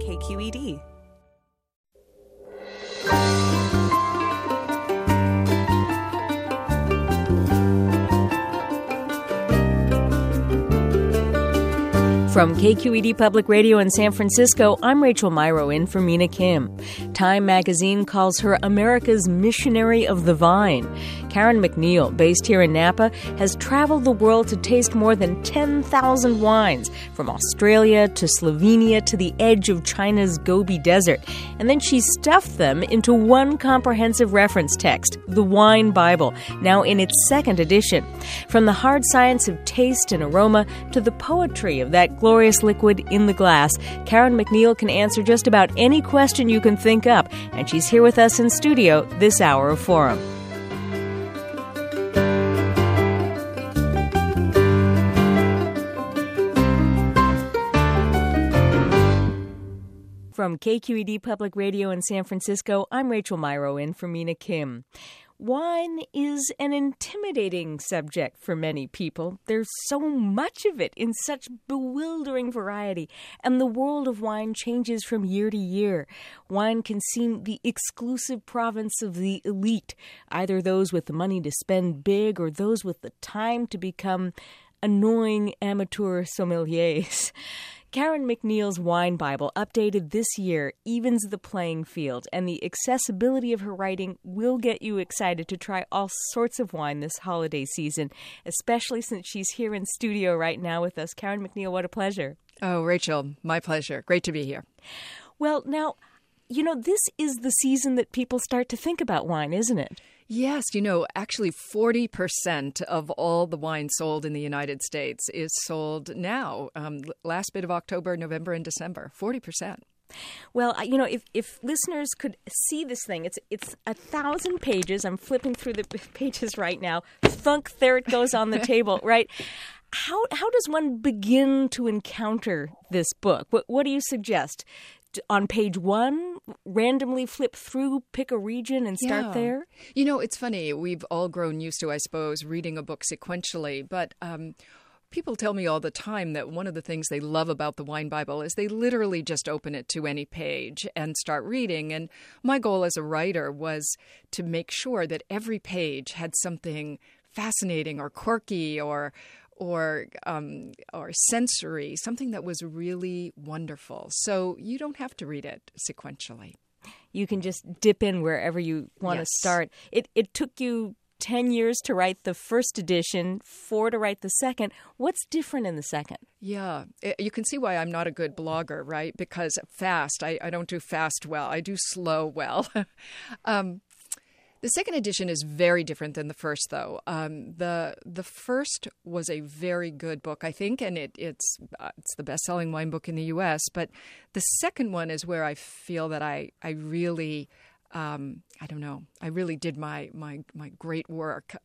KQED. From KQED Public Radio in San Francisco, I'm Rachel Myrow in for Mina Kim. Time magazine calls her America's Missionary of the Vine. Karen McNeil, based here in Napa, has traveled the world to taste more than 10,000 wines, from Australia to Slovenia to the edge of China's Gobi Desert. And then she stuffed them into one comprehensive reference text, the Wine Bible, now in its second edition. From the hard science of taste and aroma to the poetry of that glorious liquid in the glass, Karen McNeil can answer just about any question you can think up, and she's here with us in studio this hour of Forum. From KQED Public Radio in San Francisco, I'm Rachel Myrow in for Mina Kim. Wine is an intimidating subject for many people. There's so much of it in such bewildering variety, and the world of wine changes from year to year. Wine can seem the exclusive province of the elite, either those with the money to spend big or those with the time to become annoying amateur sommeliers. Karen McNeil's Wine Bible, updated this year, evens the playing field, and the accessibility of her writing will get you excited to try all sorts of wine this holiday season, especially since she's here in studio right now with us. Karen McNeil, what a pleasure. Oh, Rachel, my pleasure. Great to be here. Well, now, this is the season that people start to think about wine, isn't it? Yes, actually 40% of all the wine sold in the United States is sold now, last bit of October, November, and December, 40%. Well, if listeners could see this thing, it's 1,000 pages. I'm flipping through the pages right now. Thunk, there it goes on the table, right? How does one begin to encounter this book? What do you suggest? On page one, randomly flip through, pick a region and start there? It's funny. We've all grown used to, I suppose, reading a book sequentially. But people tell me all the time that one of the things they love about the Wine Bible is they literally just open it to any page and start reading. And my goal as a writer was to make sure that every page had something fascinating or quirky or sensory, something that was really wonderful. So you don't have to read it sequentially. You can just dip in wherever you want to start. It took you 10 years to write the first edition, 4 to write the second. What's different in the second? Yeah, you can see why I'm not a good blogger, right? Because fast, I don't do fast well. I do slow well. The second edition is very different than the first, though. The first was a very good book, I think, and it's the best-selling wine book in the U.S. But the second one is where I feel that I really, I really did my great work.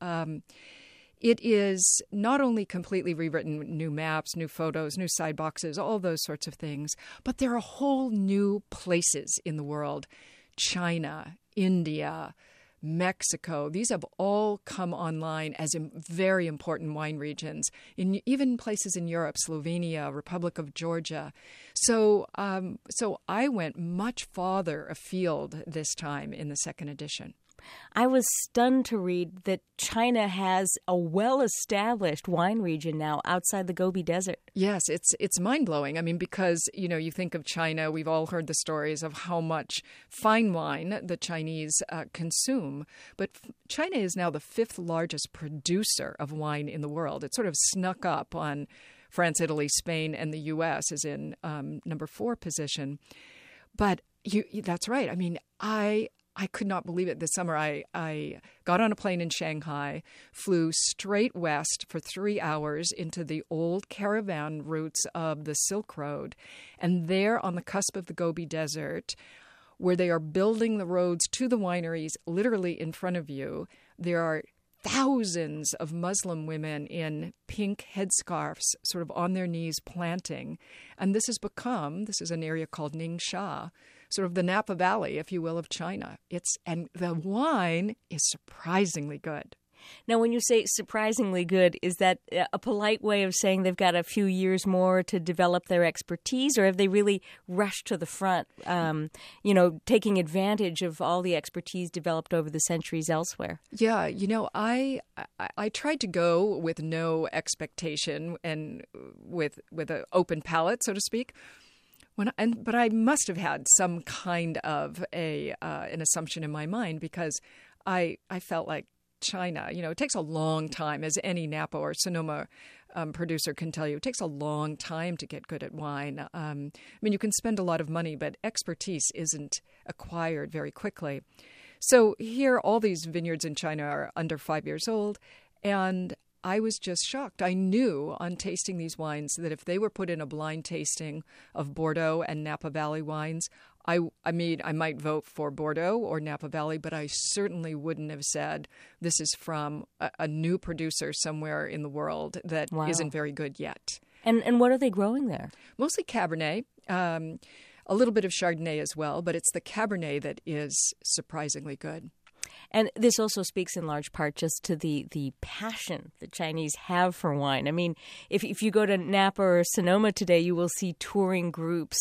It is not only completely rewritten, new maps, new photos, new side boxes, all those sorts of things, but there are whole new places in the world: China, India, Mexico. These have all come online as very important wine regions, in even places in Europe, Slovenia, Republic of Georgia. So I went much farther afield this time in the second edition. I was stunned to read that China has a well-established wine region now outside the Gobi Desert. Yes, it's mind-blowing. I mean, because, you think of China, we've all heard the stories of how much fine wine the Chinese consume. But China is now the 5th largest producer of wine in the world. It sort of snuck up on France, Italy, Spain, and the U.S. is in number 4 position. But that's right. I mean, I could not believe it. This summer, I got on a plane in Shanghai, flew straight west for 3 hours into the old caravan routes of the Silk Road. And there on the cusp of the Gobi Desert, where they are building the roads to the wineries literally in front of you, there are thousands of Muslim women in pink headscarves sort of on their knees planting. And this is an area called Ningxia, sort of the Napa Valley, if you will, of China. And the wine is surprisingly good. Now, when you say surprisingly good, is that a polite way of saying they've got a few years more to develop their expertise, or have they really rushed to the front, taking advantage of all the expertise developed over the centuries elsewhere? Yeah, I tried to go with no expectation and with an open palate, so to speak. But I must have had some kind of an assumption in my mind, because I felt like China, it takes a long time, as any Napa or Sonoma producer can tell you. It takes a long time to get good at wine. You can spend a lot of money, but expertise isn't acquired very quickly. So here, all these vineyards in China are under 5 years old, and I was just shocked. I knew on tasting these wines that if they were put in a blind tasting of Bordeaux and Napa Valley wines, I might vote for Bordeaux or Napa Valley, but I certainly wouldn't have said this is from a new producer somewhere in the world that isn't very good yet. And what are they growing there? Mostly Cabernet, a little bit of Chardonnay as well, but it's the Cabernet that is surprisingly good. And this also speaks in large part just to the passion the Chinese have for wine. I mean, if you go to Napa or Sonoma today, you will see touring groups,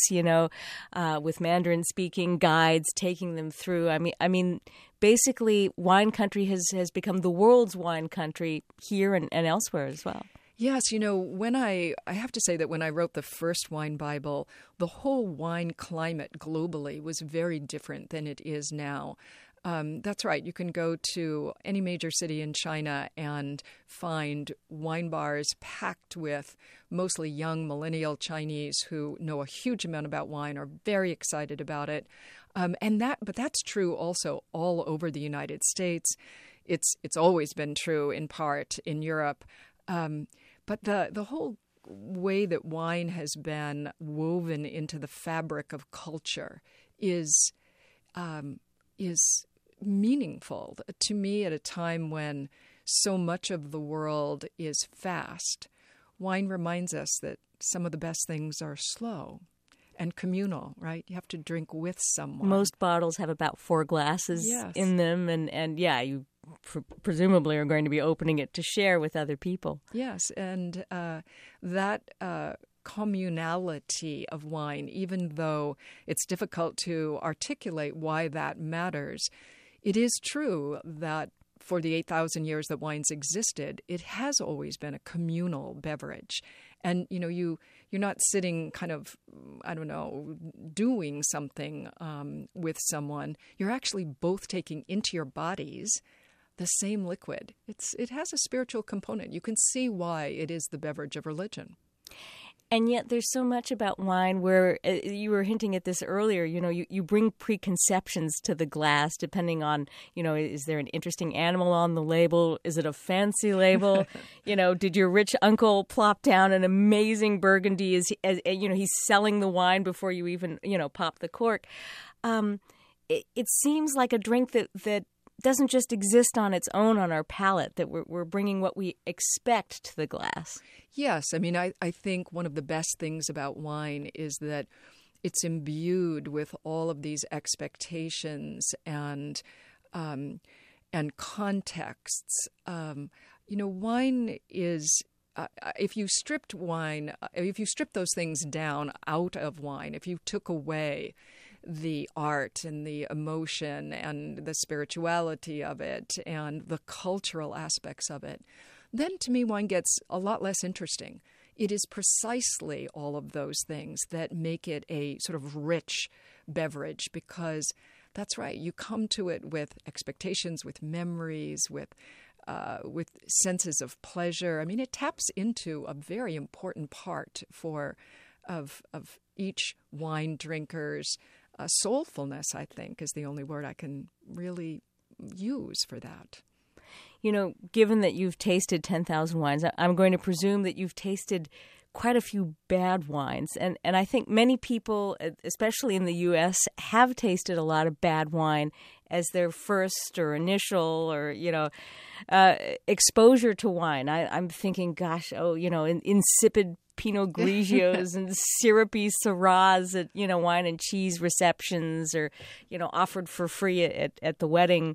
with Mandarin-speaking guides taking them through. I mean, basically, wine country has become the world's wine country here and elsewhere as well. Yes, when I have to say that when I wrote the first wine Bible, the whole wine climate globally was very different than it is now. That's right. You can go to any major city in China and find wine bars packed with mostly young millennial Chinese who know a huge amount about wine, are very excited about it. But that's true also all over the United States. It's always been true in part in Europe. But the whole way that wine has been woven into the fabric of culture is meaningful to me at a time when so much of the world is fast. Wine reminds us that some of the best things are slow and communal, right? You have to drink with someone. Most bottles have about 4 glasses in them, and you presumably are going to be opening it to share with other people. Yes, and that communality of wine, even though it's difficult to articulate why that matters, it is true that for the 8,000 years that wines existed, it has always been a communal beverage. And, you're not sitting kind of, doing something with someone. You're actually both taking into your bodies the same liquid. It has a spiritual component. You can see why it is the beverage of religion. And yet there's so much about wine where you were hinting at this earlier, you bring preconceptions to the glass depending on, is there an interesting animal on the label? Is it a fancy label? Did your rich uncle plop down an amazing Burgundy? He's selling the wine before you even, pop the cork. It seems like a drink that doesn't just exist on its own on our palate, that we're bringing what we expect to the glass. Yes. I think one of the best things about wine is that it's imbued with all of these expectations and contexts. Wine is... if you stripped those things down out of wine, if you took away the art and the emotion and the spirituality of it and the cultural aspects of it, then to me wine gets a lot less interesting. It is precisely all of those things that make it a sort of rich beverage, because that's right, you come to it with expectations, with memories, with senses of pleasure. It taps into a very important part of each wine drinker's soulfulness, I think, is the only word I can really use for that. Given that you've tasted 10,000 wines, I'm going to presume that you've tasted quite a few bad wines. And I think many people, especially in the U.S., have tasted a lot of bad wine as their first or initial or, exposure to wine. I'm thinking, gosh, insipid Pinot Grigios and syrupy Syrahs at, wine and cheese receptions, or, offered for free at the wedding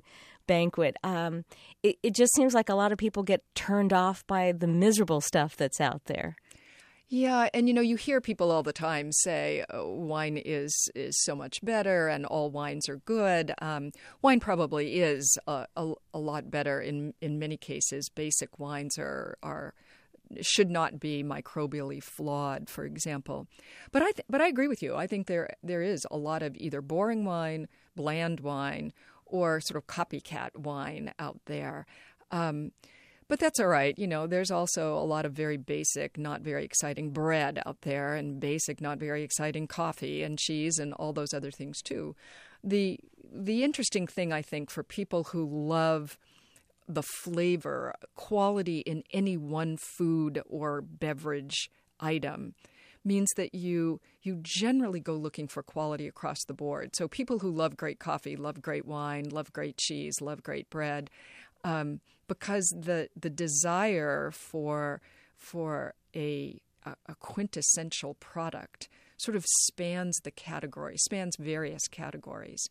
banquet. It just seems like a lot of people get turned off by the miserable stuff that's out there. Yeah, and you hear people all the time say, oh, wine is so much better and all wines are good. Wine probably is a lot better in many cases. Basic wines should not be microbially flawed, for example. But I agree with you. I think there is a lot of either boring wine, bland wine, or sort of copycat wine out there. But that's all right. There's also a lot of very basic, not very exciting bread out there, and basic, not very exciting coffee and cheese and all those other things too. The interesting thing, I think, for people who love the flavor, quality in any one food or beverage item means that you generally go looking for quality across the board. So people who love great coffee, love great wine, love great cheese, love great bread, because the desire for a quintessential product sort of spans various categories.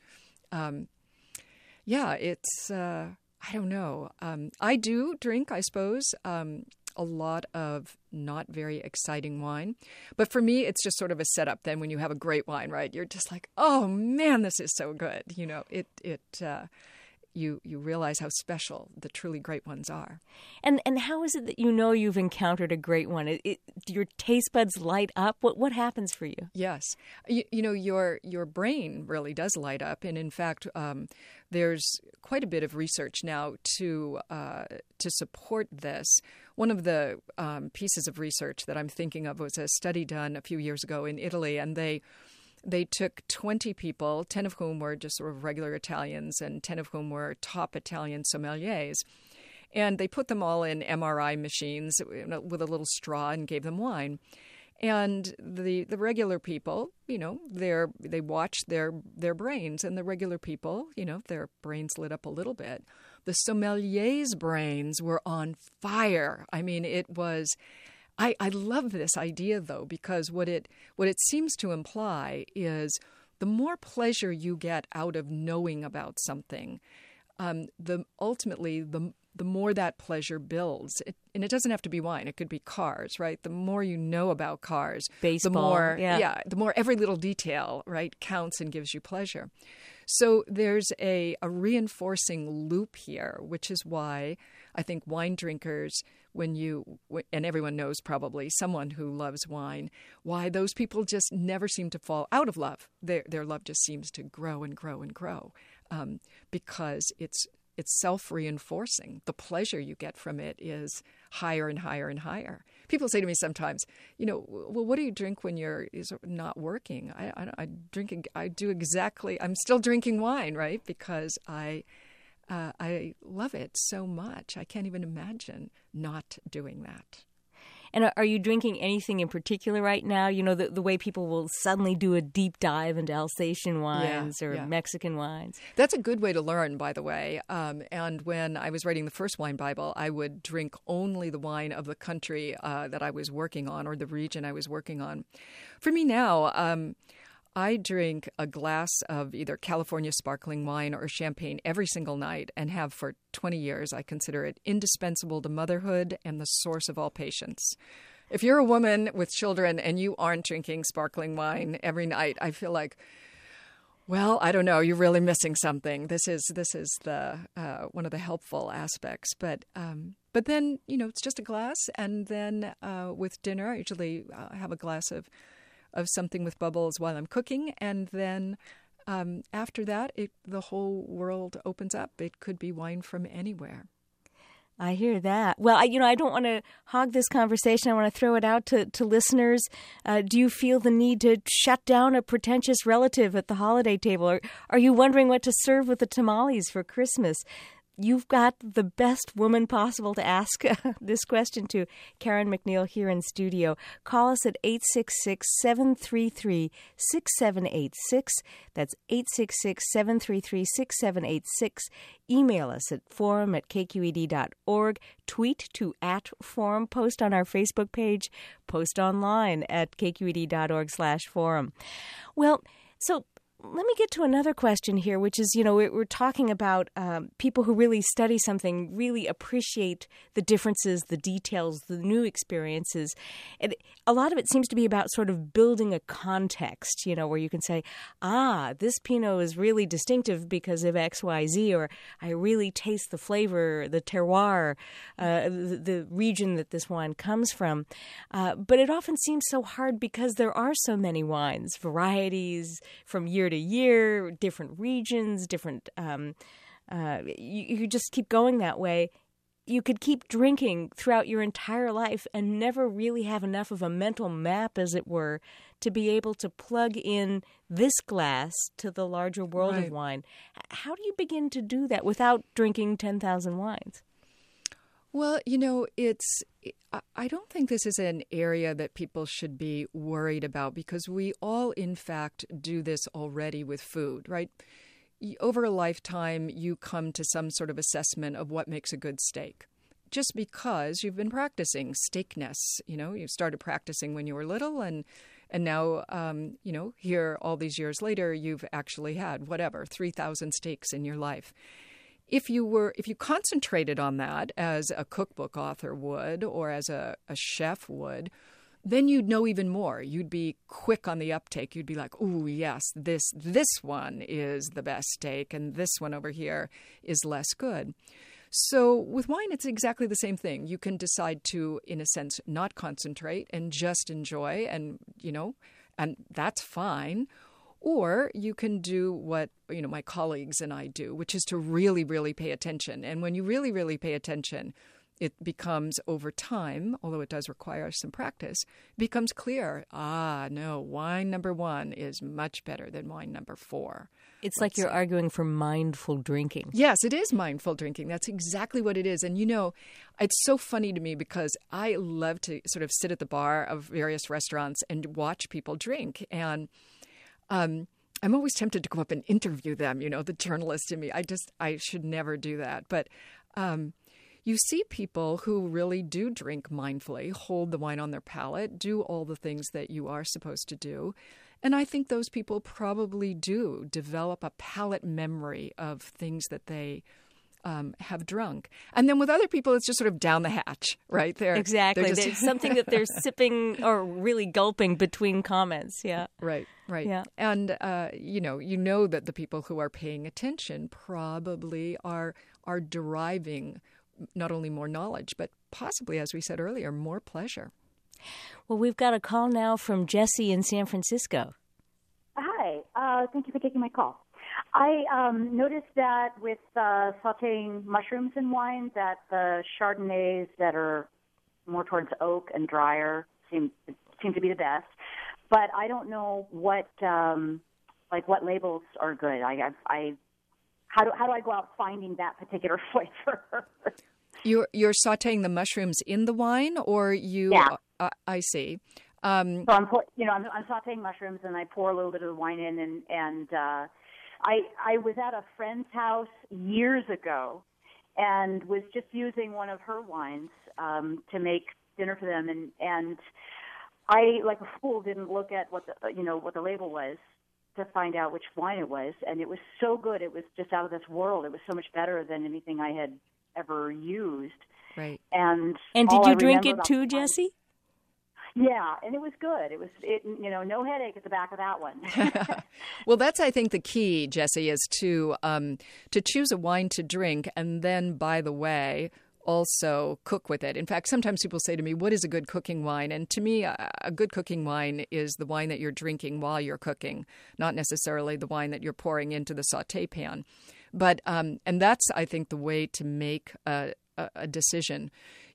It's I don't know. I do drink, I suppose, a lot of not very exciting wine. But for me, it's just sort of a setup. Then when you have a great wine, right, you're just like, oh, man, this is so good. You realize how special the truly great ones are. And how is it that you've encountered a great one? Your taste buds light up? What happens for you? Yes. Your brain really does light up. And in fact, there's quite a bit of research now to support this. One of the pieces of research that I'm thinking of was a study done a few years ago in Italy, and they took 20 people, 10 of whom were just sort of regular Italians and 10 of whom were top Italian sommeliers. And they put them all in MRI machines with a little straw and gave them wine. And the regular people, they watched their brains, and the regular people, their brains lit up a little bit. The sommeliers' brains were on fire. I mean, it was... I love this idea, though, because what it seems to imply is the more pleasure you get out of knowing about something, the more that pleasure builds. And it doesn't have to be wine. It could be cars, right? The more you know about cars, baseball, the more every little detail, right, counts and gives you pleasure. So there's a reinforcing loop here, which is why I think wine drinkers, and everyone knows probably someone who loves wine, why those people just never seem to fall out of love. Their love just seems to grow and grow and grow, because it's self-reinforcing. The pleasure you get from it is higher and higher and higher. People say to me sometimes, well, what do you drink when you're not working? I'm still drinking wine, right? Because I love it so much. I can't even imagine not doing that. And are you drinking anything in particular right now? The way people will suddenly do a deep dive into Alsatian wines or Mexican wines. That's a good way to learn, by the way. And when I was writing the first wine Bible, I would drink only the wine of the country that I was working on, or the region I was working on. For me now, I drink a glass of either California sparkling wine or champagne every single night, and have for 20 years. I consider it indispensable to motherhood and the source of all patience. If you're a woman with children and you aren't drinking sparkling wine every night, I feel like, well, I don't know, you're really missing something. This is the one of the helpful aspects. But then, it's just a glass, and then with dinner, I usually have a glass of something with bubbles while I'm cooking, and then after that, the whole world opens up. It could be wine from anywhere. I hear that. Well, I don't want to hog this conversation. I want to throw it out to listeners. Do you feel the need to shut down a pretentious relative at the holiday table? Or are you wondering what to serve with the tamales for Christmas? You've got the best woman possible to ask this question to, Karen McNeil, here in studio. Call us at 866-733-6786. That's 866-733-6786. Email us at forum@kqed.org. Tweet to @forum. Post on our Facebook page. Post online at kqed.org/forum. Well, so let me get to another question here, which is, we're talking about people who really study something, really appreciate the differences, the details, the new experiences. And a lot of it seems to be about sort of building a context, where you can say, this Pinot is really distinctive because of X, Y, Z, or I really taste the flavor, the terroir, the region that this wine comes from. But it often seems so hard because there are so many wines, varieties from year to year, different regions, different. You just keep going that way. You could keep drinking throughout your entire life and never really have enough of a mental map, as it were, to be able to plug in this glass to the larger world of wine. How do you begin to do that without drinking 10,000 wines? Well, I don't think this is an area that people should be worried about because we all, in fact, do this already with food, right? Over a lifetime, you come to some sort of assessment of what makes a good steak. Just because you've been practicing steakness, you started practicing when you were little and now, here all these years later, you've actually had 3,000 steaks in your life. If you concentrated on that as a cookbook author would or as a chef would, then you'd know even more. You'd be quick on the uptake. You'd be like, "Ooh, yes, this one is the best steak, and this one over here is less good." So with wine, it's exactly the same thing. You can decide to, in a sense, not concentrate and just enjoy, and that's fine. Or you can do what, my colleagues and I do, which is to really, really pay attention. And when you really, really pay attention, it becomes over time, although it does require some practice, becomes clear. No, wine number 1 is much better than wine number 4. It's like you're arguing for mindful drinking. Yes, it is mindful drinking. That's exactly what it is. And, it's so funny to me because I love to sort of sit at the bar of various restaurants and watch people drink. And I'm always tempted to go up and interview them, the journalist in me. I should never do that. But you see people who really do drink mindfully, hold the wine on their palate, do all the things that you are supposed to do. And I think those people probably do develop a palate memory of things that they have drunk. And then with other people, it's just sort of down the hatch, right? Exactly. There's something that they're sipping or really gulping between comments. Yeah. Right. Yeah. And, you know that the people who are paying attention probably are deriving not only more knowledge, but possibly, as we said earlier, more pleasure. Well, we've got a call now from Jesse in San Francisco. Hi. Thank you for taking my call. I noticed that with sautéing mushrooms in wine, that the Chardonnays that are more towards oak and drier seem to be the best. But I don't know what labels are good. How do I go out finding that particular flavor? You're sautéing the mushrooms in the wine, or you? Yeah. I see. So I'm sautéing mushrooms, and I pour a little bit of the wine in, and I was at a friend's house years ago, and was just using one of her wines to make dinner for them, and I, like a fool, didn't look at what the label was to find out which wine it was, and it was so good. It was just out of this world. It was so much better than anything I had ever used. Right. And did you drink it too, Jesse? Yeah, and it was good. It was, no headache at the back of that one. Well, that's, I think, the key, Jesse, is to choose a wine to drink, and then, by the way, also cook with it. In fact, sometimes people say to me, what is a good cooking wine? And to me, a good cooking wine is the wine that you're drinking while you're cooking, not necessarily the wine that you're pouring into the sauté pan. But and that's, I think, the way to make a decision.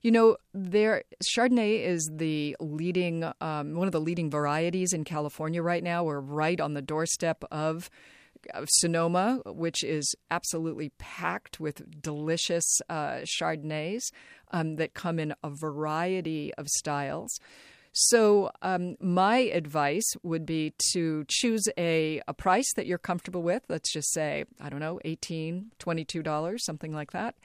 Chardonnay is the leading one of the leading varieties in California right now. We're right on the doorstep of Sonoma, which is absolutely packed with delicious Chardonnays that come in a variety of styles. So my advice would be to choose a price that you're comfortable with. Let's just say, I don't know, $18, $22, something like that.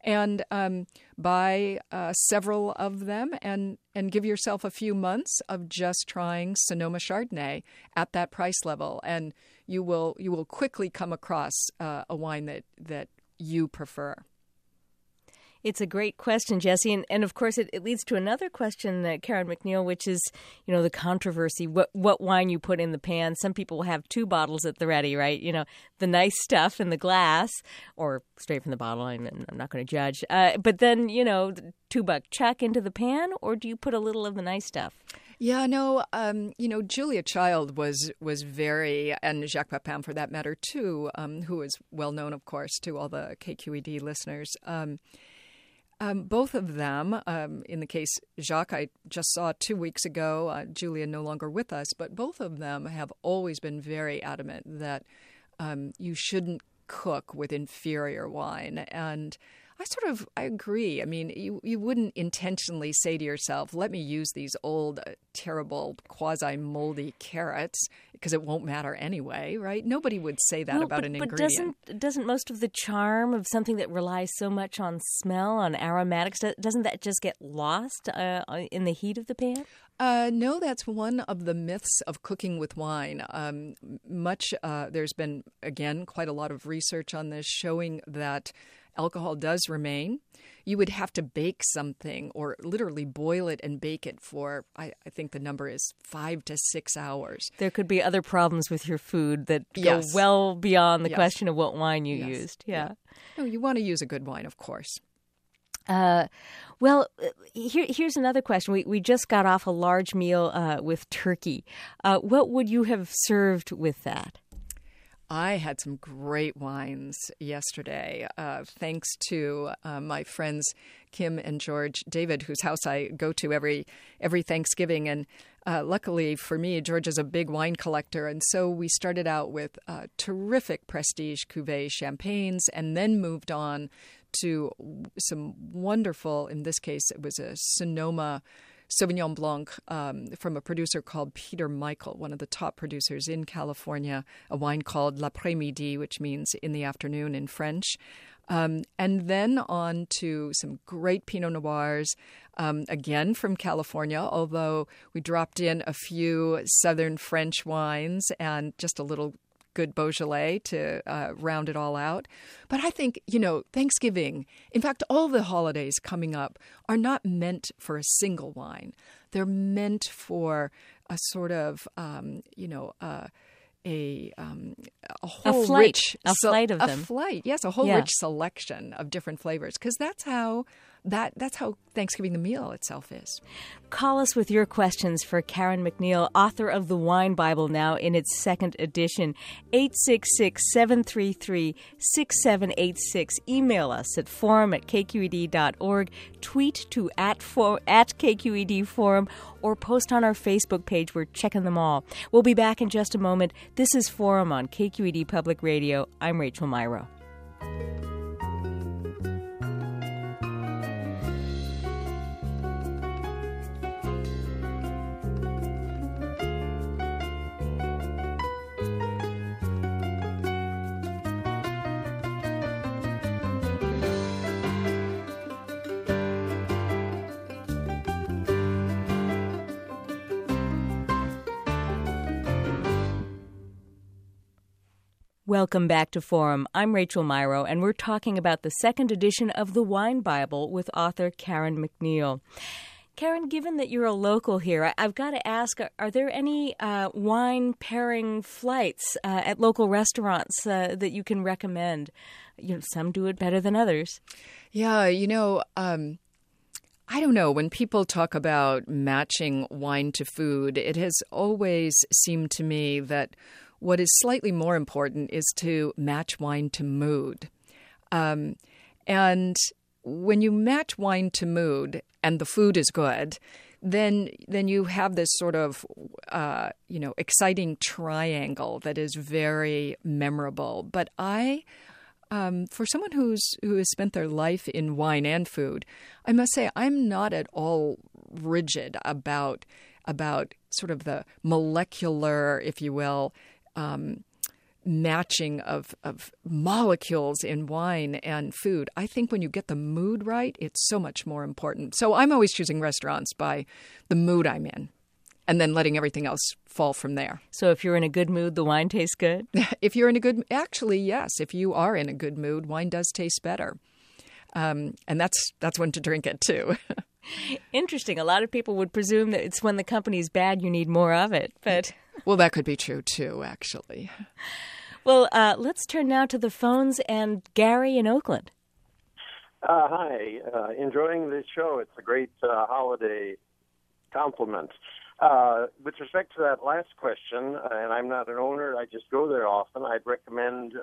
and buy several of them and give yourself a few months of just trying Sonoma Chardonnay at that price level, and you will quickly come across a wine that you prefer. It's a great question, Jesse. And of course, it leads to another question, Karen McNeil, which is, the controversy, what wine you put in the pan. Some people will have 2 bottles at the ready, right? The nice stuff in the glass or straight from the bottle. I'm not going to judge. But then, $2 chuck into the pan, or do you put a little of the nice stuff? Yeah, no, Julia Child was very, and Jacques Pepin for that matter too, who is well known, of course, to all the KQED listeners. Both of them, in the case Jacques, I just saw 2 weeks ago, Julia no longer with us, but both of them have always been very adamant that you shouldn't cook with inferior wine. And I agree. I mean, you wouldn't intentionally say to yourself, let me use these old, terrible, quasi-moldy carrots because it won't matter anyway, right? Nobody would say that about an ingredient. But doesn't most of the charm of something that relies so much on smell, on aromatics, doesn't that just get lost in the heat of the pan? No, that's one of the myths of cooking with wine. There's been, again, quite a lot of research on this showing that alcohol does remain. You would have to bake something or literally boil it and bake it for, I think the number is 5 to 6 hours. There could be other problems with your food that go well beyond the question of what wine you used. Yeah. No, you want to use a good wine, of course. Here's another question. We just got off a large meal with turkey. What would you have served with that? I had some great wines yesterday, thanks to my friends Kim and George David, whose house I go to every Thanksgiving. And luckily for me, George is a big wine collector. And so we started out with terrific prestige cuvée champagnes and then moved on to some wonderful, in this case, it was a Sonoma Sauvignon Blanc from a producer called Peter Michael, one of the top producers in California, a wine called L'Après-Midi, which means in the afternoon in French. And then on to some great Pinot Noirs, again from California, although we dropped in a few Southern French wines and just a little good Beaujolais to round it all out. But I think, Thanksgiving, in fact, all the holidays coming up are not meant for a single wine. They're meant for a sort of, a whole flight, rich a flight of them. A flight, yes, a whole rich selection of different flavors, because that's how Thanksgiving the meal itself is. Call us with your questions for Karen McNeil, author of The Wine Bible, now in its 2nd edition. 866-733-6786. Email us at forum@kqed.org. Tweet to at KQED Forum, or post on our Facebook page. We're checking them all. We'll be back in just a moment. This is Forum on KQED Public Radio. I'm Rachel Myrow. Welcome back to Forum. I'm Rachel Myrow, and we're talking about the 2nd edition of The Wine Bible with author Karen McNeil. Karen, given that you're a local here, I've got to ask, are there any wine pairing flights at local restaurants that you can recommend? Some do it better than others. Yeah, I don't know. When people talk about matching wine to food, it has always seemed to me that what is slightly more important is to match wine to mood. And when you match wine to mood and the food is good, then you have this sort of, exciting triangle that is very memorable. But for someone who has spent their life in wine and food, I must say I'm not at all rigid about sort of the molecular, if you will, matching of molecules in wine and food. I think when you get the mood right, it's so much more important. So I'm always choosing restaurants by the mood I'm in, and then letting everything else fall from there. So if you're in a good mood, the wine tastes good? If you're in a good, actually, yes. If you are in a good mood, wine does taste better. And that's when to drink it too. Interesting. A lot of people would presume that it's when the company's bad you need more of it, but... Well, that could be true too, actually. Well, let's turn now to the phones and Gary in Oakland. Hi. Enjoying this show. It's a great holiday compliment. With respect to that last question, and I'm not an owner, I just go there often, I'd recommend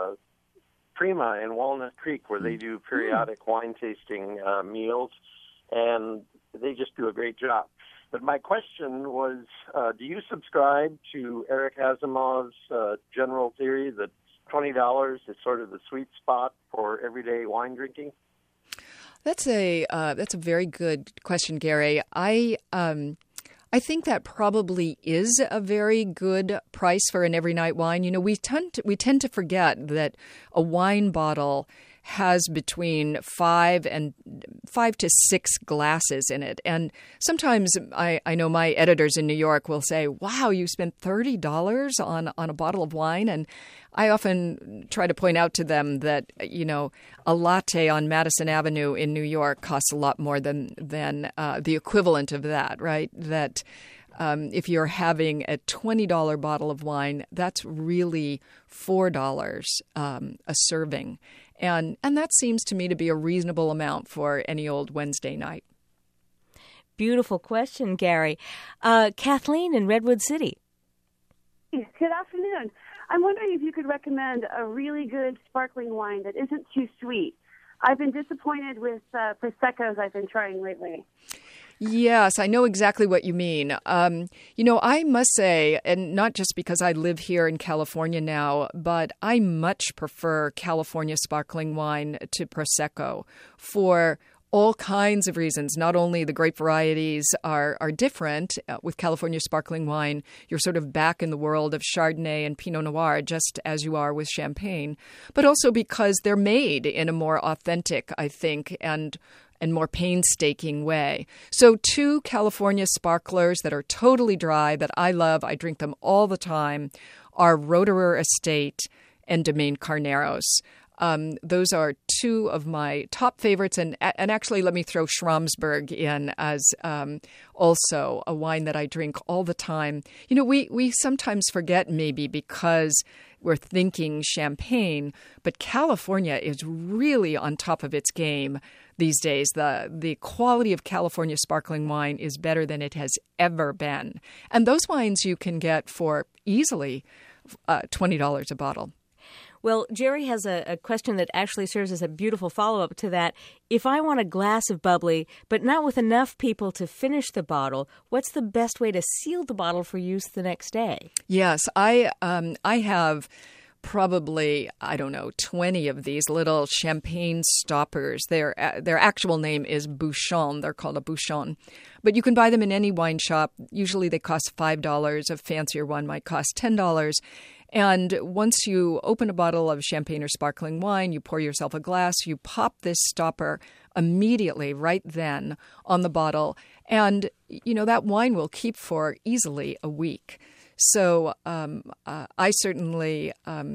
Prima in Walnut Creek, where they do periodic wine tasting meals, and they just do a great job. But my question was, do you subscribe to Eric Asimov's general theory that $20 is sort of the sweet spot for everyday wine drinking? That's a very good question, Gary. I think that probably is a very good price for an every night wine. You know, we tend to forget that a wine bottle has between 5 to 6 glasses in it. And sometimes I know my editors in New York will say, wow, you spent $30 on a bottle of wine. And I often try to point out to them that, you know, a latte on Madison Avenue in New York costs a lot more than the equivalent of that, right? That if you're having a $20 bottle of wine, that's really $4 a serving. And that seems to me to be a reasonable amount for any old Wednesday night. Beautiful question, Gary. Kathleen in Redwood City. Good afternoon. I'm wondering if you could recommend a really good sparkling wine that isn't too sweet. I've been disappointed with Prosecco's I've been trying lately. Yes, I know exactly what you mean. You know, I must say, and not just because I live here in California now, but I much prefer California sparkling wine to Prosecco for all kinds of reasons. Not only the grape varieties are different. With California sparkling wine, you're sort of back in the world of Chardonnay and Pinot Noir, just as you are with Champagne, but also because they're made in a more authentic, I think, and more painstaking way. So 2 California sparklers that are totally dry that I love, I drink them all the time, are Roederer Estate and Domaine Carneros. Those are 2 of my top favorites. And actually, let me throw Schramsberg in as also a wine that I drink all the time. You know, we sometimes forget maybe because we're thinking Champagne, but California is really on top of its game these days. The quality of California sparkling wine is better than it has ever been. And those wines you can get for easily $20 a bottle. Well, Jerry has a question that actually serves as a beautiful follow-up to that. If I want a glass of bubbly, but not with enough people to finish the bottle, what's the best way to seal the bottle for use the next day? Yes, I have probably, 20 of these little champagne stoppers. Their actual name is bouchon. They're called a bouchon. But you can buy them in any wine shop. Usually they cost $5. A fancier one might cost $10. And once you open a bottle of champagne or sparkling wine, you pour yourself a glass, you pop this stopper immediately right then on the bottle. And, you know, that wine will keep for easily a week. So I certainly,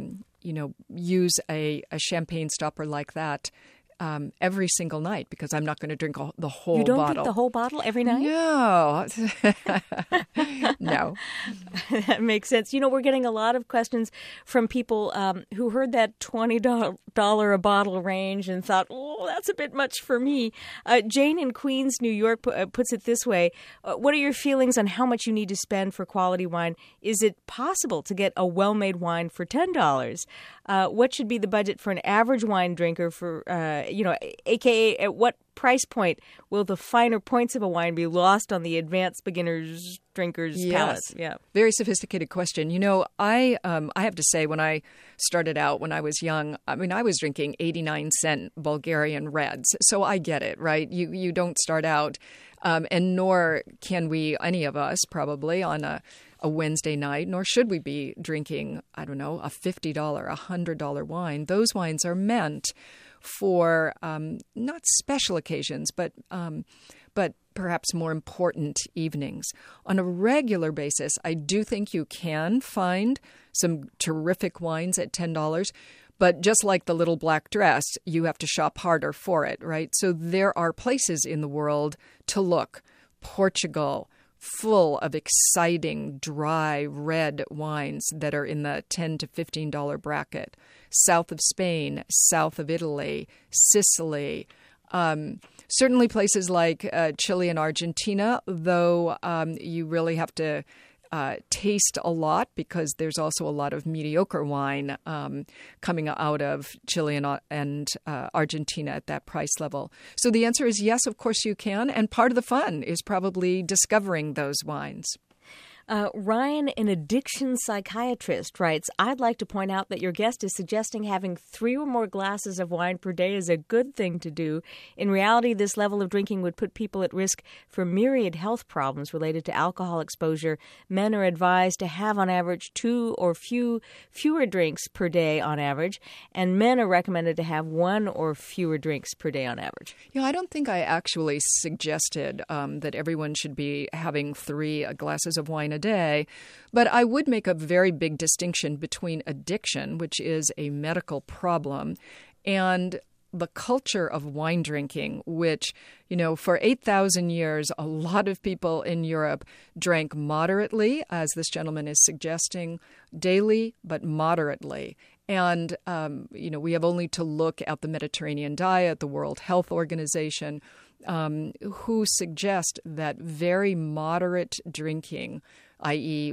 use a champagne stopper like that every single night because I'm not going to drink the whole bottle. You don't drink the whole bottle every night? No. No. That makes sense. You know, we're getting a lot of questions from people who heard that $20 a bottle range and thought, oh, that's a bit much for me. Jane in Queens, New York puts it this way. What are your feelings on how much you need to spend for quality wine? Is it possible to get a well-made wine for $10? What should be the budget for an average wine drinker for, AKA at what price point will the finer points of a wine be lost on the advanced beginner's drinker's palate? Yeah. Very sophisticated question. You know, I have to say when I started out when I was young, I was drinking 89-cent Bulgarian Reds. So I get it, right? You don't start out and nor can we, any of us probably, on a a Wednesday night, nor should we be drinking, I don't know, a $50, $100 wine. Those wines are meant for not special occasions, but perhaps more important evenings. On a regular basis, I do think you can find some terrific wines at $10. But just like the little black dress, you have to shop harder for it, right? So there are places in the world to look. Portugal, full of exciting, dry, red wines that are in the $10 to $15 bracket. South of Spain, south of Italy, Sicily. Certainly places like Chile and Argentina, though you really have to taste a lot because there's also a lot of mediocre wine coming out of Chile and Argentina at that price level. So the answer is yes, of course you can. And part of the fun is probably discovering those wines. Ryan, an addiction psychiatrist, writes, I'd like to point out that your guest is suggesting having 3 or more glasses of wine per day is a good thing to do. In reality, this level of drinking would put people at risk for myriad health problems related to alcohol exposure. Men are advised to have, on average, 2 or fewer drinks per day on average, and men are recommended to have 1 or fewer drinks per day on average. Yeah, I don't think I actually suggested that everyone should be having 3 glasses of wine a day, but I would make a very big distinction between addiction, which is a medical problem, and the culture of wine drinking, which, for 8,000 years, a lot of people in Europe drank moderately, as this gentleman is suggesting, daily, but moderately. And, we have only to look at the Mediterranean diet, the World Health Organization, who suggest that very moderate drinking, i.e.,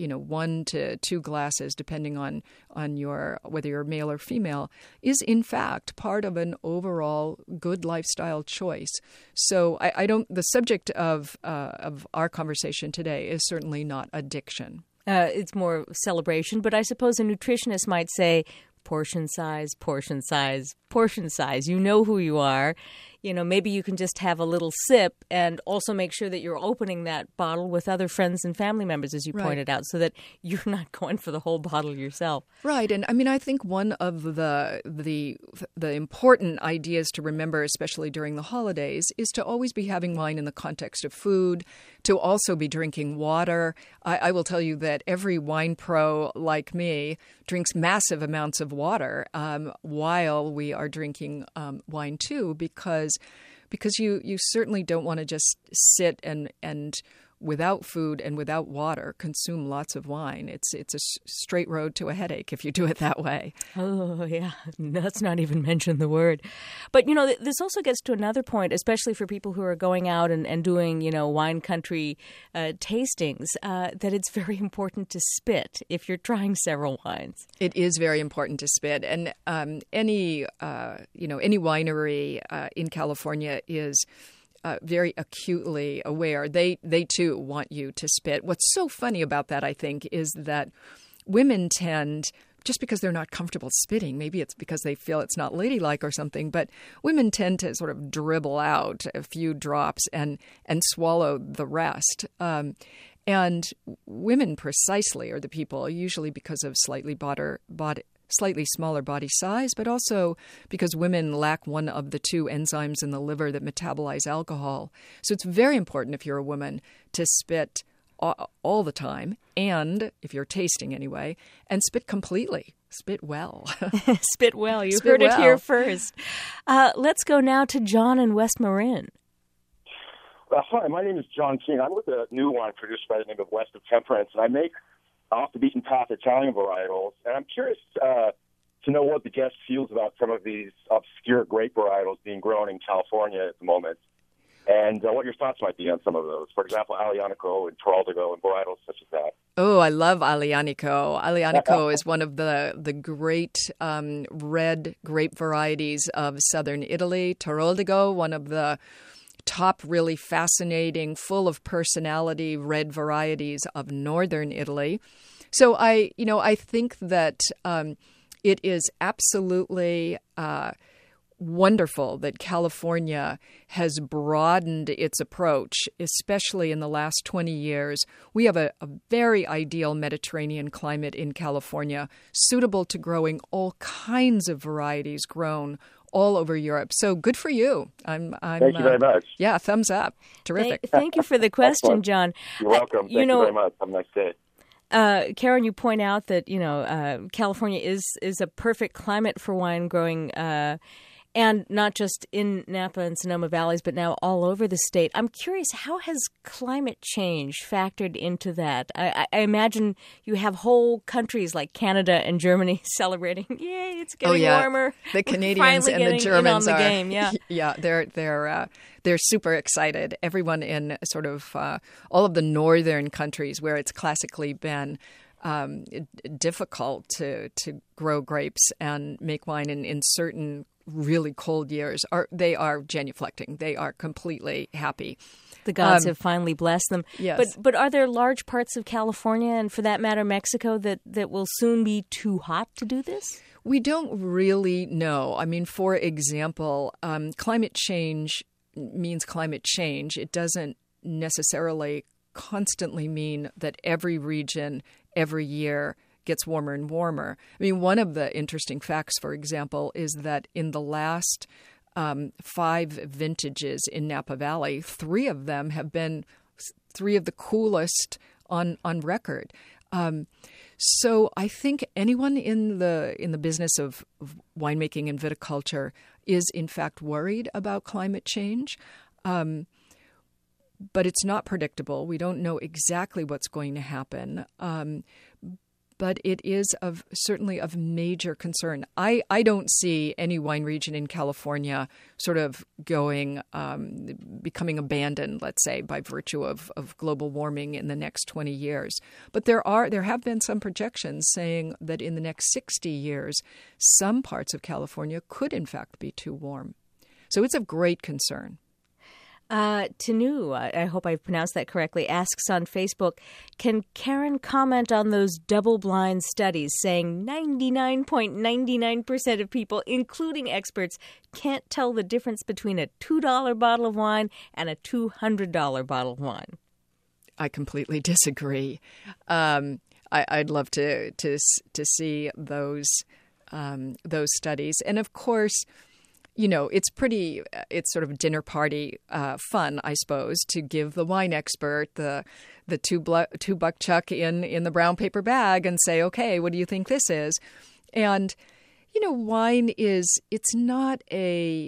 1 to 2 glasses, depending on whether you're male or female, is in fact part of an overall good lifestyle choice. So the subject of our conversation today is certainly not addiction. It's more celebration, but I suppose a nutritionist might say portion size, portion size, portion size. You know who you are. Maybe you can just have a little sip and also make sure that you're opening that bottle with other friends and family members, as you pointed out, so that you're not going for the whole bottle yourself. Right. And I think one of the important ideas to remember, especially during the holidays, is to always be having wine in the context of food, to also be drinking water. I will tell you that every wine pro like me drinks massive amounts of water while we are drinking wine too, because you certainly don't want to just sit and without food and without water consume lots of wine. It's a straight road to a headache if you do it that way. Oh, yeah. Let's not even mention the word. But, this also gets to another point, especially for people who are going out and doing, wine country tastings, that it's very important to spit if you're trying several wines. It is very important to spit. And any winery in California is very acutely aware. They too want you to spit. What's so funny about that, I think, is that women tend, just because they're not comfortable spitting, maybe it's because they feel it's not ladylike or something, but women tend to sort of dribble out a few drops and swallow the rest. And women precisely are the people, usually because of slightly smaller body size, but also because women lack one of the 2 enzymes in the liver that metabolize alcohol. So it's very important, if you're a woman, to spit all the time, and if you're tasting anyway, and spit completely. Spit well. Spit well. You heard it here first. Let's go now to John in West Marin. Hi, my name is John King. I'm with a new wine produced by the name of West of Temperance, and I make off-the-beaten-path Italian varietals. And I'm curious to know what the guest feels about some of these obscure grape varietals being grown in California at the moment, and what your thoughts might be on some of those. For example, Aglianico and Toraldigo and varietals such as that. Oh, I love Aglianico. Aglianico is one of the great red grape varieties of southern Italy. Toraldigo, one of the top really fascinating, full of personality red varieties of northern Italy. So I think that it is absolutely wonderful that California has broadened its approach, especially in the last 20 years. We have a very ideal Mediterranean climate in California, suitable to growing all kinds of varieties grown all over Europe. So good for you. Thank you very much. Yeah, thumbs up. Terrific. Thank you for the question, Excellent. John. You're welcome. Thank you very much. Have a nice day. Karen, you point out that California is a perfect climate for wine growing, and not just in Napa and Sonoma Valleys, but now all over the state. I'm curious, how has climate change factored into that? I imagine you have whole countries like Canada and Germany celebrating. Yay, it's getting warmer. The Canadians and the Germans are. The game. Yeah, yeah, they're super excited. Everyone in sort of all of the northern countries where it's classically been difficult to grow grapes and make wine in certain really cold years they are genuflecting. They are completely happy. The gods have finally blessed them. Yes. But are there large parts of California, and for that matter Mexico, that will soon be too hot to do this? We don't really know. I mean, for example, climate change means climate change. It doesn't necessarily constantly mean that every region every year gets warmer and warmer. I mean, one of the interesting facts, for example, is that in the last 5 vintages in Napa Valley, 3 of them have been 3 of the coolest on record. So I think anyone in the business of winemaking and viticulture is in fact worried about climate change. But it's not predictable. We don't know exactly what's going to happen. But it is certainly of major concern. I don't see any wine region in California sort of becoming abandoned, let's say, by virtue of global warming in the next 20 years. But there have been some projections saying that in the next 60 years, some parts of California could in fact be too warm. So it's of great concern. Tanu, I hope I pronounced that correctly, asks on Facebook, can Karen comment on those double-blind studies saying 99.99% of people, including experts, can't tell the difference between a $2 bottle of wine and a $200 bottle of wine? I completely disagree. I'd love to see those studies, and of course, it's sort of dinner party fun, I suppose, to give the wine expert the $2 chuck in the brown paper bag and say, okay, what do you think this is? And wine it's not a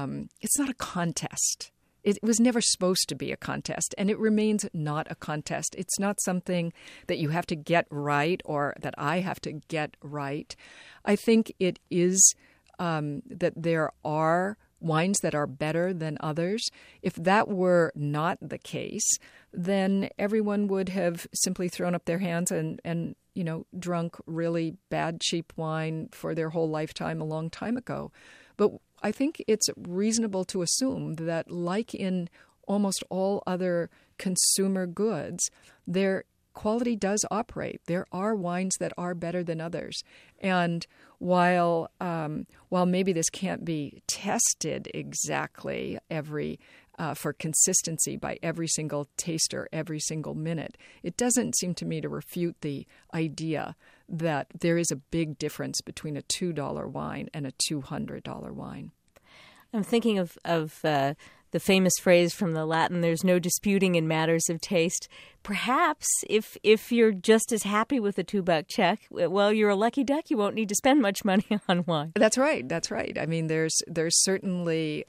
contest. It was never supposed to be a contest, and it remains not a contest. It's not something that you have to get right or that I have to get right. I think it is that there are wines that are better than others. If that were not the case, then everyone would have simply thrown up their hands and drunk really bad, cheap wine for their whole lifetime a long time ago. But I think it's reasonable to assume that, like in almost all other consumer goods, their quality does operate. There are wines that are better than others. And while maybe this can't be tested exactly for consistency by every single taster every single minute, it doesn't seem to me to refute the idea that there is a big difference between a $2 wine and a $200 wine. I'm thinking of the famous phrase from the Latin, there's no disputing in matters of taste. Perhaps if you're just as happy with a $2 check, well, you're a lucky duck. You won't need to spend much money on wine. That's right. I mean, there's certainly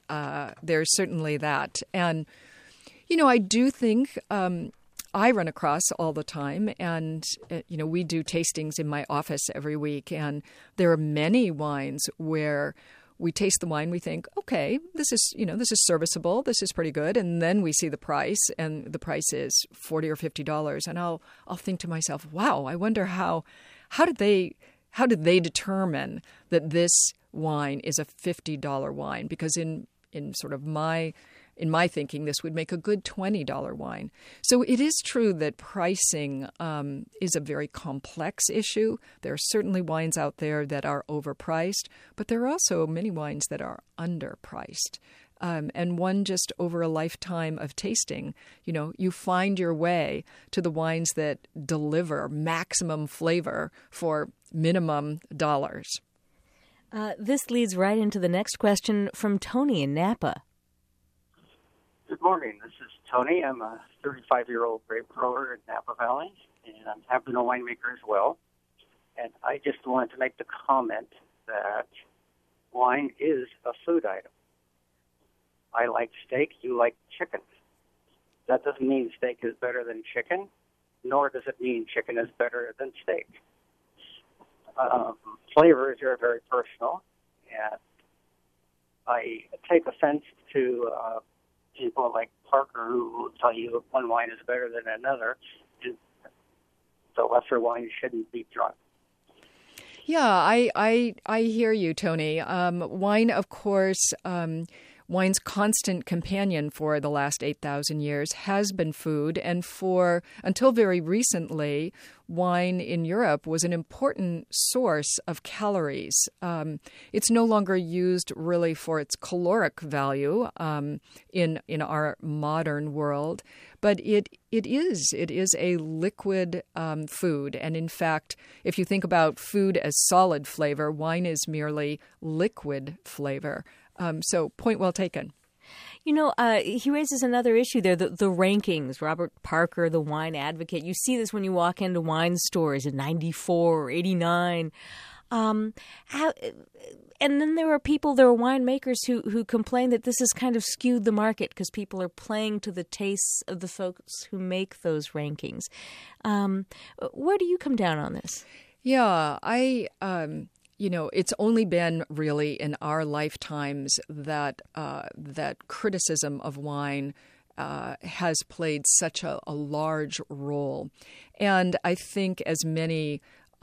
that. And, I do think I run across all the time, and, we do tastings in my office every week, and there are many wines where we taste the wine, we think, okay, this is serviceable, this is pretty good, and then we see the price, and the price is $40 or $50, and I'll think to myself, wow, I wonder how did they determine that this wine is a $50 wine? Because in sort of my in my thinking, this would make a good $20 wine. So it is true that pricing is a very complex issue. There are certainly wines out there that are overpriced, but there are also many wines that are underpriced. And one just over a lifetime of tasting, you find your way to the wines that deliver maximum flavor for minimum dollars. This leads right into the next question from Tony in Napa. Good morning. This is Tony. I'm a 35-year-old grape grower in Napa Valley, and I have been a winemaker as well. And I just wanted to make the comment that wine is a food item. I like steak, you like chicken. That doesn't mean steak is better than chicken, nor does it mean chicken is better than steak. Flavors are very personal, and I take offense to people like Parker who will tell you one wine is better than another, and the lesser wine shouldn't be drunk. Yeah, I hear you, Tony. Wine, of course, wine's constant companion for the last 8,000 years has been food, and until very recently, wine in Europe was an important source of calories. It's no longer used really for its caloric value in our modern world, but it is a liquid food. And in fact, if you think about food as solid flavor, wine is merely liquid flavor. So point well taken. He raises another issue there, the rankings. Robert Parker, the wine advocate. You see this when you walk into wine stores at 94 or 89. And then there are winemakers who complain that this has kind of skewed the market because people are playing to the tastes of the folks who make those rankings. Where do you come down on this? Yeah, it's only been really in our lifetimes that criticism of wine has played such a large role, and I think as many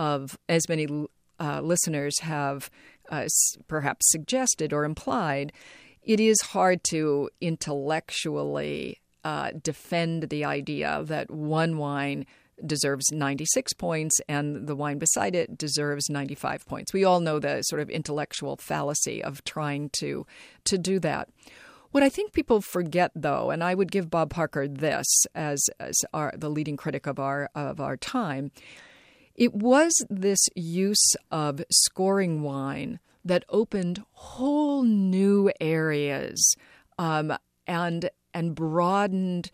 listeners have perhaps suggested or implied, it is hard to intellectually defend the idea that one wine deserves 96 points and the wine beside it deserves 95 points. We all know the sort of intellectual fallacy of trying to do that. What I think people forget, though, and I would give Bob Parker this as the leading critic of our time, it was this use of scoring wine that opened whole new areas and broadened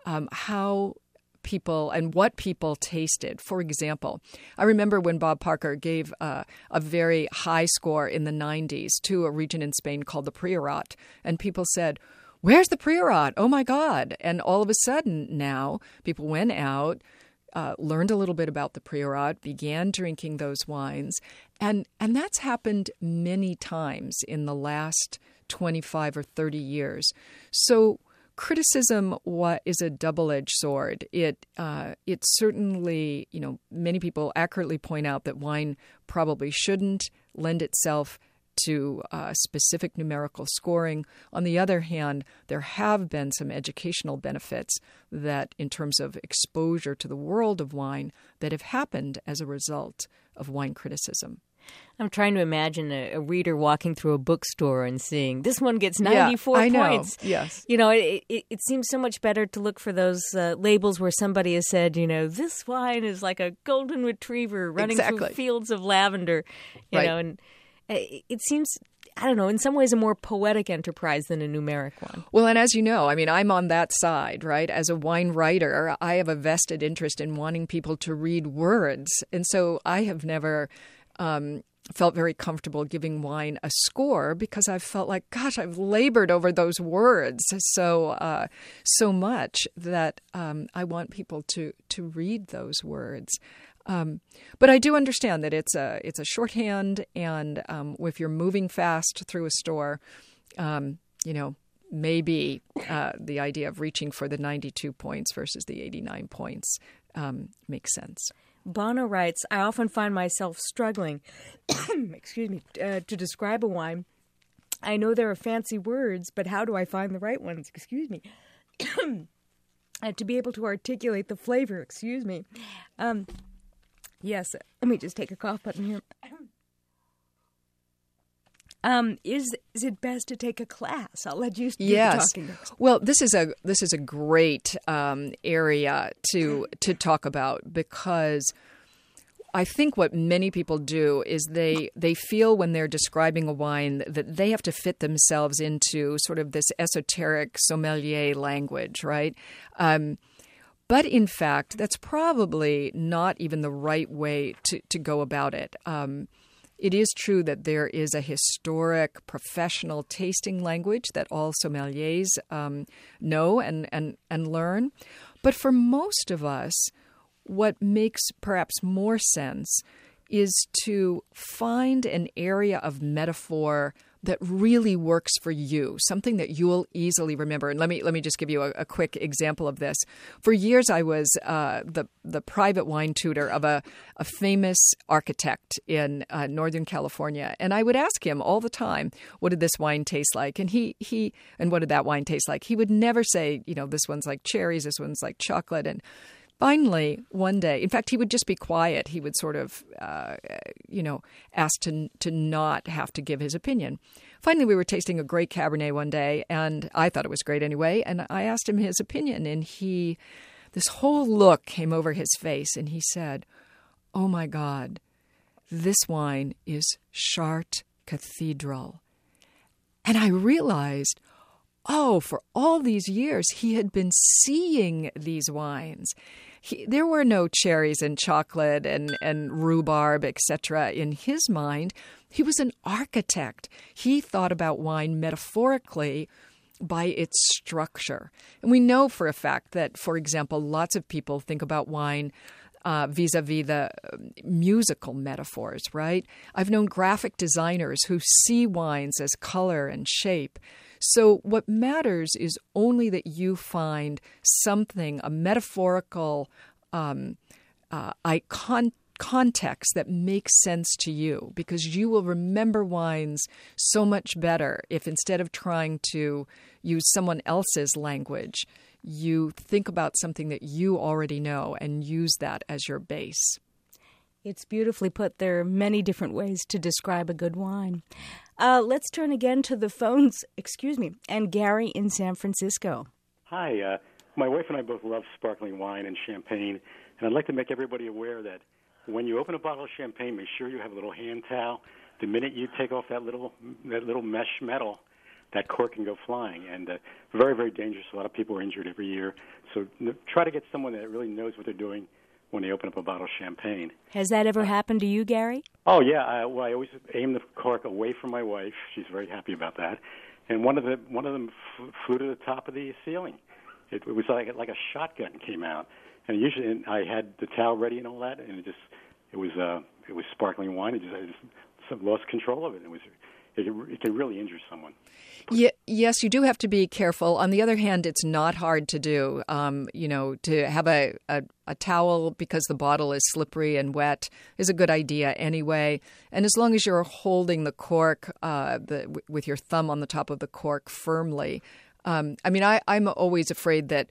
how people and what people tasted. For example, I remember when Bob Parker gave a very high score in the 90s to a region in Spain called the Priorat, and people said, "Where's the Priorat? Oh my God." And all of a sudden now people went out, learned a little bit about the Priorat, began drinking those wines, and that's happened many times in the last 25 or 30 years. So criticism is a double-edged sword. It certainly, many people accurately point out that wine probably shouldn't lend itself to specific numerical scoring. On the other hand, there have been some educational benefits that, in terms of exposure to the world of wine, that have happened as a result of wine criticism. I'm trying to imagine a reader walking through a bookstore and seeing this one gets 94 points. Yes. It seems so much better to look for those labels where somebody has said, this wine is like a golden retriever running through fields of lavender. And it seems, I don't know, in some ways a more poetic enterprise than a numeric one. Well, and as you know, I'm on that side, right? As a wine writer, I have a vested interest in wanting people to read words. And so I have never felt very comfortable giving wine a score because I've felt like, gosh, I've labored over those words so much that I want people to read those words. But I do understand that it's a shorthand, and if you're moving fast through a store, maybe the idea of reaching for the 92 points versus the 89 points makes sense. Bono writes, I often find myself struggling to describe a wine I know there are fancy words, but how do I find the right ones? Excuse me. To be able to articulate the flavor, excuse me. Yes, let me just take a cough button here. Is it best to take a class? I'll let you do the talking next. Well, this is a great area to talk about, because I think what many people do is they feel when they're describing a wine that they have to fit themselves into sort of this esoteric sommelier language, right? But in fact, that's probably not even the right way to go about it. It is true that there is a historic, professional tasting language that all sommeliers know and learn. But for most of us, what makes perhaps more sense is to find an area of metaphor that really works for you, something that you'll easily remember. And let me just give you a quick example of this. For years, I was the private wine tutor of a famous architect in Northern California, and I would ask him all the time, "What did this wine taste like?" And and what did that wine taste like? He would never say, "This one's like cherries, this one's like chocolate." And finally, one day, in fact, he would just be quiet. He would sort of, ask to not have to give his opinion. Finally, we were tasting a great Cabernet one day, and I thought it was great anyway. And I asked him his opinion, and this whole look came over his face, and he said, "Oh my God, this wine is Chartres Cathedral." And I realized, for all these years, he had been seeing these wines. There were no cherries and chocolate and rhubarb, etc. in his mind. He was an architect. He thought about wine metaphorically by its structure. And we know for a fact that, for example, lots of people think about wine vis-a-vis the musical metaphors, right? I've known graphic designers who see wines as color and shape. So what matters is only that you find something, a metaphorical context that makes sense to you, because you will remember wines so much better if instead of trying to use someone else's language, you think about something that you already know and use that as your base. It's beautifully put. There are many different ways to describe a good wine. Let's turn again to the phones, and Gary in San Francisco. Hi. My wife and I both love sparkling wine and champagne, and I'd like to make everybody aware that when you open a bottle of champagne, make sure you have a little hand towel. The minute you take off that little mesh metal, that cork can go flying, and very, very dangerous. A lot of people are injured every year. So try to get someone that really knows what they're doing when they open up a bottle of champagne. Has that ever happened to you, Gary? Oh, yeah. I always aim the cork away from my wife. She's very happy about that. And one of them flew to the top of the ceiling. It was like a shotgun came out. And usually I had the towel ready and all that, and it was sparkling wine. I just lost control of it. It can really injure someone. Yeah, yes, you do have to be careful. On the other hand, it's not hard to do. To have a towel because the bottle is slippery and wet is a good idea anyway. And as long as you're holding the cork with your thumb on the top of the cork firmly. I'm always afraid that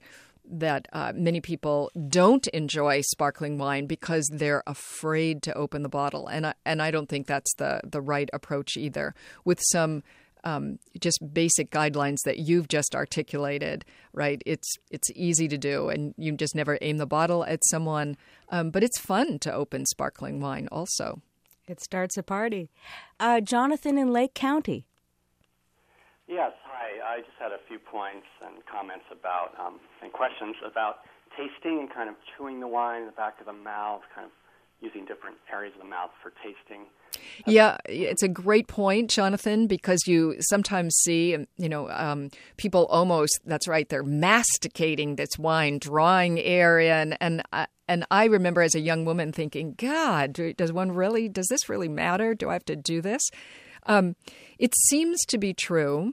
many people don't enjoy sparkling wine because they're afraid to open the bottle. And I don't think that's the right approach either. With some just basic guidelines that you've just articulated, right? It's easy to do, and you just never aim the bottle at someone. But it's fun to open sparkling wine also. It starts a party. Jonathan in Lake County. Yes, hi. I just had a few points and comments about and questions about tasting and kind of chewing the wine in the back of the mouth, kind of using different areas of the mouth for tasting. Yeah, it's a great point, Jonathan, because you sometimes see, people almost, that's right, they're masticating this wine, drawing air in. And I remember as a young woman thinking, God, does this really matter? Do I have to do this? It seems to be true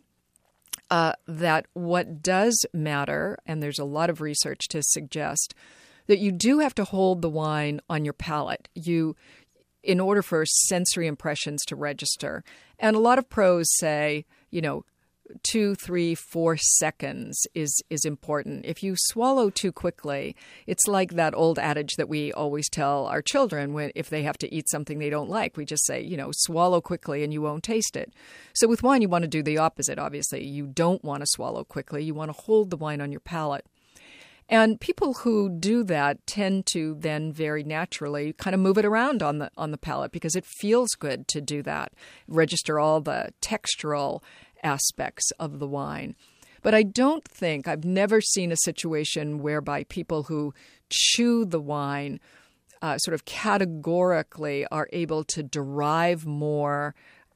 that what does matter, and there's a lot of research to suggest, that you do have to hold the wine on your palate in order for sensory impressions to register. And a lot of pros say, 2, 3, 4 seconds is important. If you swallow too quickly, it's like that old adage that we always tell our children if they have to eat something they don't like. We just say, swallow quickly and you won't taste it. So with wine, you want to do the opposite, obviously. You don't want to swallow quickly. You want to hold the wine on your palate. And people who do that tend to then very naturally kind of move it around on the palate because it feels good to do that, register all the textural aspects of the wine. But I've never seen a situation whereby people who chew the wine sort of categorically are able to derive more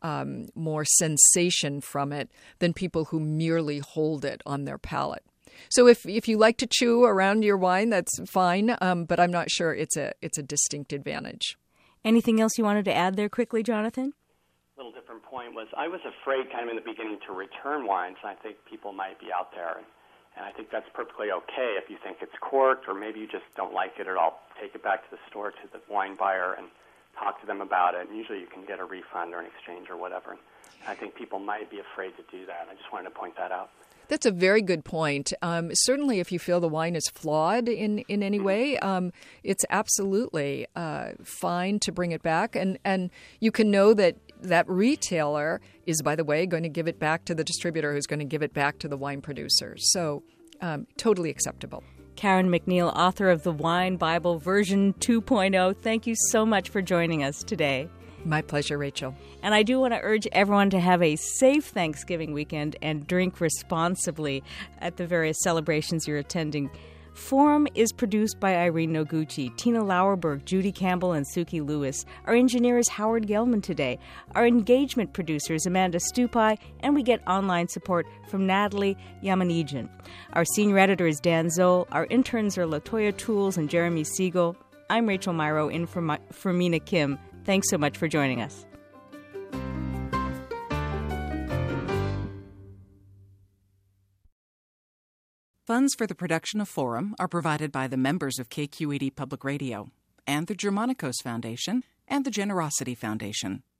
sensation from it than people who merely hold it on their palate. So if you like to chew around your wine, that's fine, but I'm not sure it's a distinct advantage. Anything else you wanted to add there quickly, Jonathan? Little different point was I was afraid kind of in the beginning to return wines, and I think people might be out there, and I think that's perfectly okay if you think it's corked or maybe you just don't like it at all. Take it back to the store to the wine buyer and talk to them about it, and usually you can get a refund or an exchange or whatever. And I think people might be afraid to do that. I just wanted to point that out. That's a very good point. Certainly, if you feel the wine is flawed in any way, it's absolutely fine to bring it back. And you can know that retailer is, by the way, going to give it back to the distributor who's going to give it back to the wine producer. So totally acceptable. Karen McNeil, author of the Wine Bible version 2.0, thank you so much for joining us today. My pleasure, Rachel. And I do want to urge everyone to have a safe Thanksgiving weekend and drink responsibly at the various celebrations you're attending. Forum is produced by Irene Noguchi, Tina Lauerberg, Judy Campbell, and Suki Lewis. Our engineer is Howard Gelman today. Our engagement producer is Amanda Stupai, and we get online support from Natalie Yamanijan. Our senior editor is Dan Zoll. Our interns are Latoya Tools and Jeremy Siegel. I'm Rachel Myrow in for Mina Kim. Thanks so much for joining us. Funds for the production of Forum are provided by the members of KQED Public Radio and the Germanicos Foundation and the Generosity Foundation.